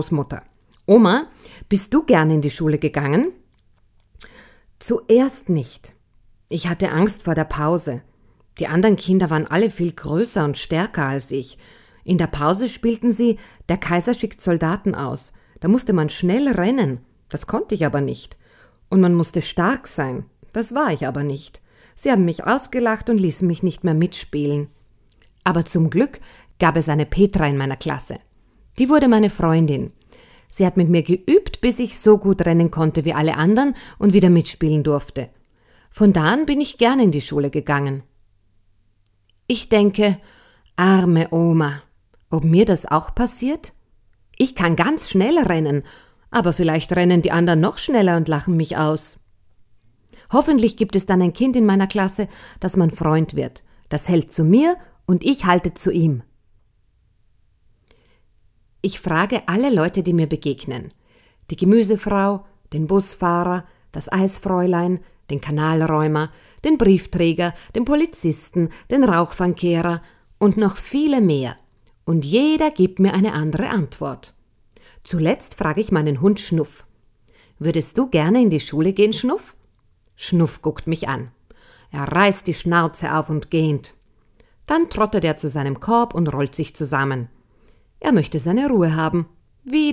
Großmutter: Oma, bist du gern in die Schule gegangen? Zuerst nicht. Ich hatte Angst vor der Pause. Die anderen Kinder waren alle viel größer und stärker als ich. In der Pause spielten sie »Der Kaiser schickt Soldaten aus«. Da musste man schnell rennen. Das konnte ich aber nicht. Und man musste stark sein. Das war ich aber nicht. Sie haben mich ausgelacht und ließen mich nicht mehr mitspielen. Aber zum Glück gab es eine Petra in meiner Klasse. Die wurde meine Freundin. Sie hat mit mir geübt, bis ich so gut rennen konnte wie alle anderen und wieder mitspielen durfte. Von da an bin ich gern in die Schule gegangen. Ich denke, arme Oma, ob mir das auch passiert? Ich kann ganz schnell rennen, aber vielleicht rennen die anderen noch schneller und lachen mich aus. Hoffentlich gibt es dann ein Kind in meiner Klasse, das mein Freund wird. Das hält zu mir und ich halte zu ihm. Ich frage alle Leute, die mir begegnen. Die Gemüsefrau, den Busfahrer, das Eisfräulein, den Kanalräumer, den Briefträger, den Polizisten, den Rauchfangkehrer und noch viele mehr. Und jeder gibt mir eine andere Antwort. Zuletzt frage ich meinen Hund Schnuff: Würdest du gerne in die Schule gehen, Schnuff? Schnuff guckt mich an. Er reißt die Schnauze auf und gähnt. Dann trottet er zu seinem Korb und rollt sich zusammen. Er möchte seine Ruhe haben. Wie